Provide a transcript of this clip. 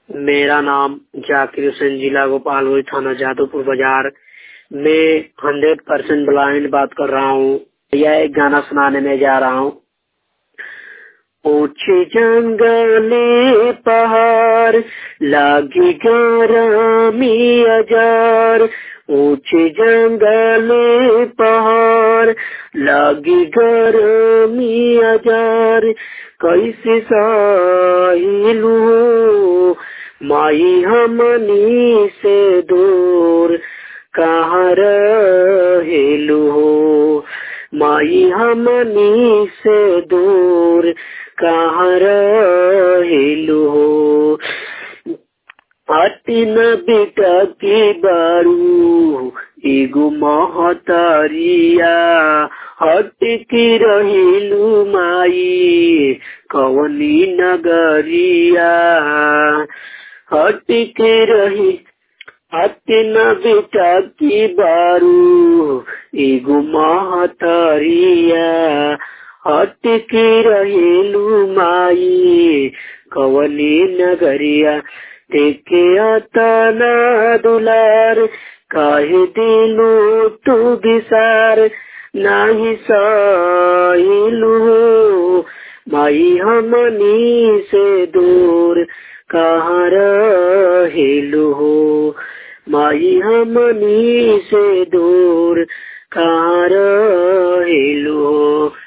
मेरा नाम जाकिर हुसैन, जिला गोपालगंज, थाना जादवपुर बाजार। मैं 100% ब्लाइंड बात कर रहा हूँ। यह एक गाना सुनाने में जा रहा हूँ। ऊंचे जंगले पहाड़ लागी गरमी हजार, ऊंचे जंगले पहाड़ लागी गरमी हजार, कैसे साहिलू माई हमनी से दूर कहाँ रहेलू हो, माई हमनी से दूर कहाँ रहेलू हो। आती न बेटा की बारू एगो महतारिया, हट के रहेलू माई कवनी नगरिया, हट के रही न बेटा की बारू एगो महतारिया, हट के रहेलू माई कवनी नगरिया। देखे आता ना दुलार काहे दिलू तू बिसार, नाही साहिलू माई हमनी से दूर कहाँ रहेलू हो, माई हमनी से दूर कहाँ रहेलू हो।